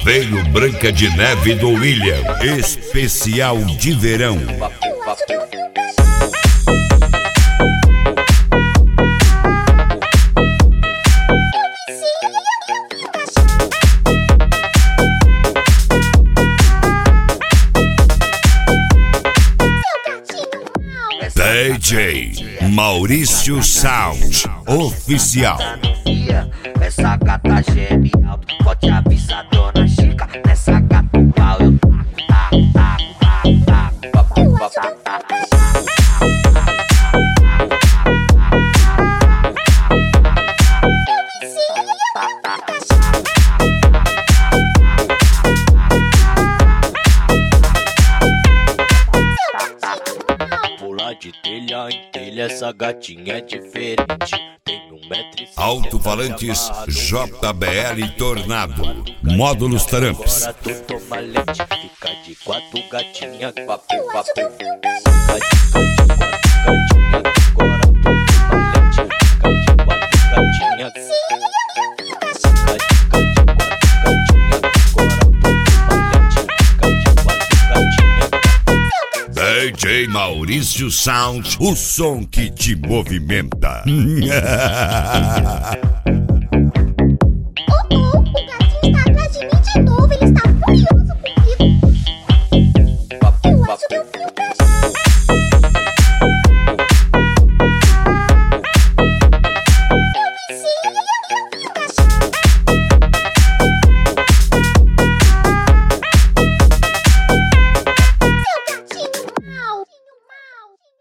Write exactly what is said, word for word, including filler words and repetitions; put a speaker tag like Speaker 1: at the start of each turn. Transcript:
Speaker 1: Veio Branca de Neve do William, especial de verão. D J Maurício Sound Oficial.
Speaker 2: Essa gata geme alto, pode avisar dona Chica. Nessa gata o pau eu taco, taco, taco, taco, taco, taco, taco. Pular de telha em telha, essa gatinha é diferente. Tem um metro e
Speaker 1: Alto-falantes J B L Tornado, módulos Tramps.
Speaker 2: Agora tu toma leite, fica de quatro gatinha, papo, papo. Fica de quatro gatinha, agora tu toma leite, fica de quatro gatinha.
Speaker 1: D J Maurício Sound, o som que te movimenta.